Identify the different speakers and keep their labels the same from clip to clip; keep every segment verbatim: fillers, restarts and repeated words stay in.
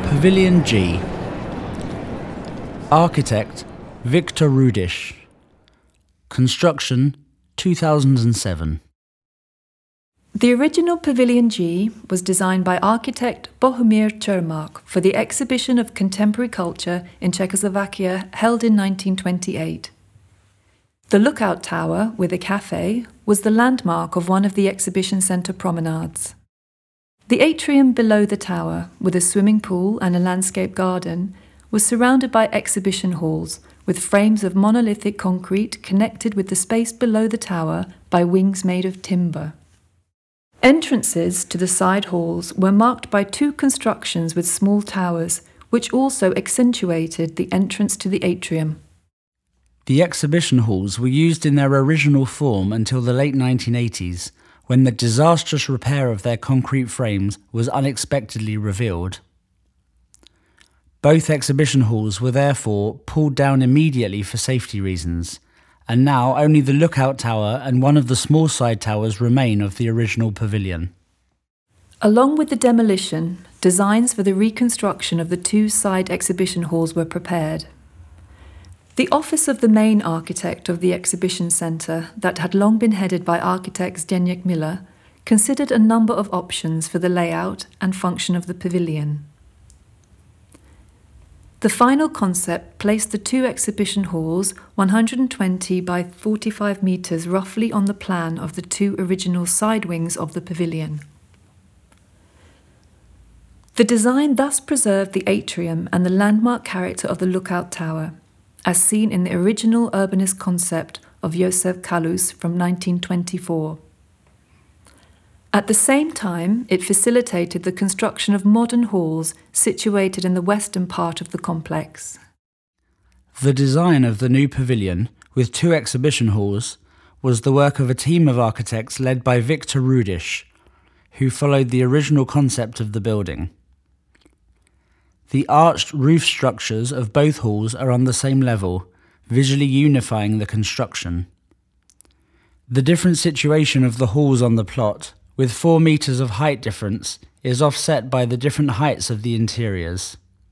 Speaker 1: Pavilion G. Architect Victor Rudisch. Construction two thousand seven.
Speaker 2: The original Pavilion G was designed by architect Bohumir Čermák for the exhibition of contemporary culture in Czechoslovakia held in nineteen twenty-eight. The lookout tower with a cafe was the landmark of one of the exhibition centre promenades. The atrium below the tower, with a swimming pool and a landscape garden, was surrounded by exhibition halls with frames of monolithic concrete connected with the space below the tower by wings made of timber. Entrances to the side halls were marked by two constructions with small towers, which also accentuated the entrance to the atrium.
Speaker 1: The exhibition halls were used in their original form until the late nineteen eighties, when the disastrous repair of their concrete frames was unexpectedly revealed. Both exhibition halls were therefore pulled down immediately for safety reasons, and now only the lookout tower and one of the small side towers remain of the original pavilion.
Speaker 2: Along with the demolition, designs for the reconstruction of the two side exhibition halls were prepared. The office of the main architect of the exhibition centre, that had long been headed by architect Zdeněk Miller, considered a number of options for the layout and function of the pavilion. The final concept placed the two exhibition halls one hundred twenty by forty-five metres roughly on the plan of the two original side wings of the pavilion. The design thus preserved the atrium and the landmark character of the lookout tower, as seen in the original urbanist concept of Josef Kalous from nineteen twenty-four. At the same time, it facilitated the construction of modern halls situated in the western part of the complex.
Speaker 1: The design of the new pavilion, with two exhibition halls, was the work of a team of architects led by Victor Rudisch, who followed the original concept of the building. The arched roof structures of both halls are on the same level, visually unifying the construction. The different situation of the halls on the plot, with four metres of height difference, is offset by the different heights of the interiors.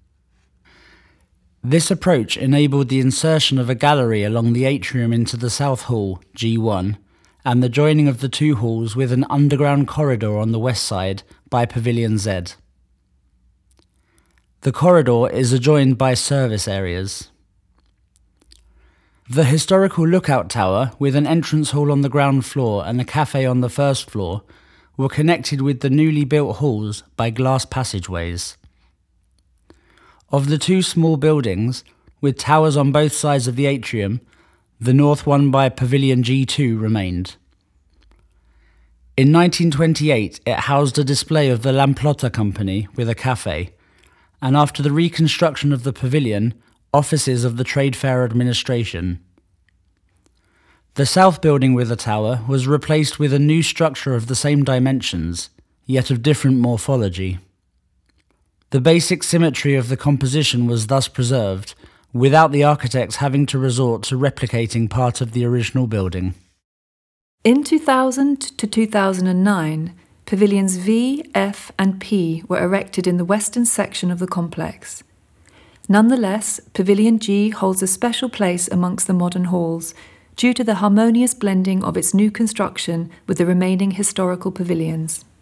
Speaker 1: This approach enabled the insertion of a gallery along the atrium into the South Hall, G one, and the joining of the two halls with an underground corridor on the west side by Pavilion Z. The corridor is adjoined by service areas. The historical lookout tower, with an entrance hall on the ground floor and a cafe on the first floor, were connected with the newly built halls by glass passageways. Of the two small buildings, with towers on both sides of the atrium, the north one by Pavilion G two remained. In nineteen twenty-eight, it housed a display of the Lamplota company with a cafe, and after the reconstruction of the pavilion, offices of the Trade Fair Administration. The south building with the tower was replaced with a new structure of the same dimensions, yet of different morphology. The basic symmetry of the composition was thus preserved, without the architects having to resort to replicating part of the original building.
Speaker 2: In two thousand to two thousand nine, Pavilions V, F and P were erected in the western section of the complex. Nonetheless, Pavilion G holds a special place amongst the modern halls, due to the harmonious blending of its new construction with the remaining historical pavilions.